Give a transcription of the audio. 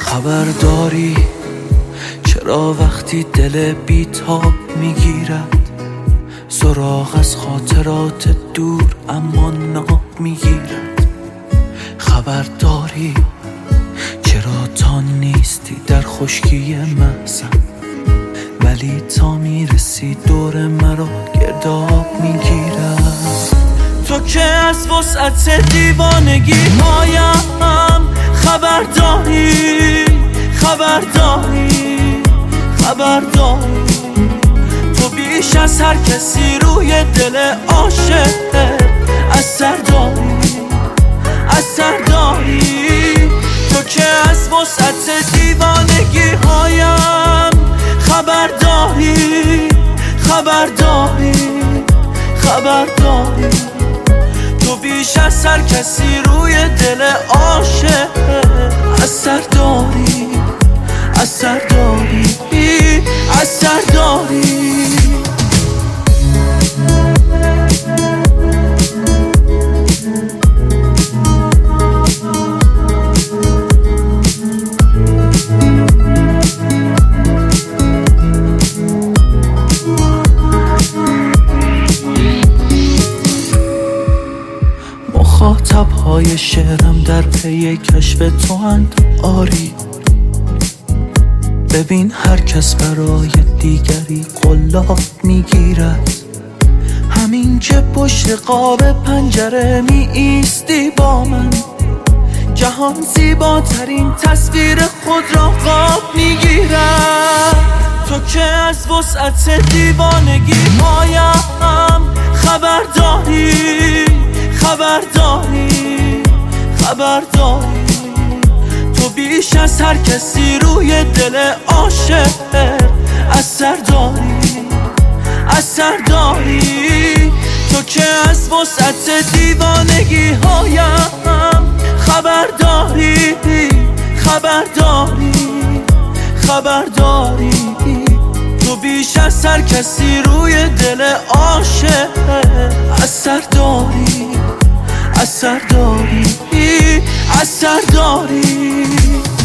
خبر داری چرا وقتی دل بیتاب میگیرد سراغ از خاطرات دور اما ناب میگیرد؟ خبر داری چرا تا نیستی در خشکی محزن ولی تا میرسی دور مرا گرداب میگیرد؟ تو که از وسعت دیوانگی هایم خبر داری تو بیش از هر کسی روی دل عاشق اثر داری تو که از وسعت دیوانگی هایم خبر داری تو بیش از هر کسی روی دل عاشق اثر داری مخاطب‌های شعرم در پی کشف تو اند آری ببین هر کس برای دیگری قلاب میگیرد همین که پشت قاب پنجره می ایستی با من جهان زیباترین تصویر خود را قاب میگیرد تو که از وسعت دیوانگی هایم خبر داری تو بیش از هر کسی روی دل عاشق اثر داری تو که از وسعت دیوانگی هایم خبر داری تو بیش از هر کسی روی دل عاشق اثر داری